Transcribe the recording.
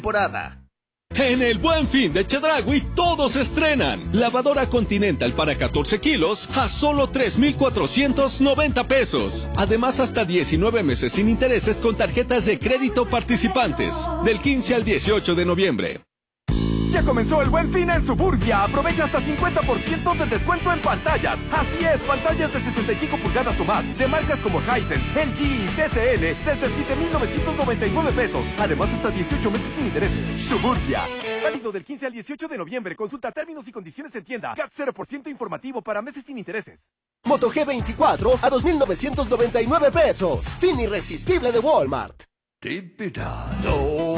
temporada. En el Buen Fin de Chedraui todos estrenan. Lavadora Continental para 14 kilos a solo 3,490 pesos. Además, hasta 19 meses sin intereses con tarjetas de crédito participantes. Del 15 al 18 de noviembre. Ya comenzó el Buen Fin en Suburbia. Aprovecha hasta 50% de descuento en pantallas. Así es, pantallas de 65 pulgadas o más, de marcas como Hisense, LG y TCL, desde 7,999 pesos. Además, hasta 18 meses sin intereses. Suburbia. Válido del 15 al 18 de noviembre. Consulta términos y condiciones en tienda. CAT 0% informativo para meses sin intereses. Moto G24 a 2,999 pesos. Fin irresistible de Walmart. Típida.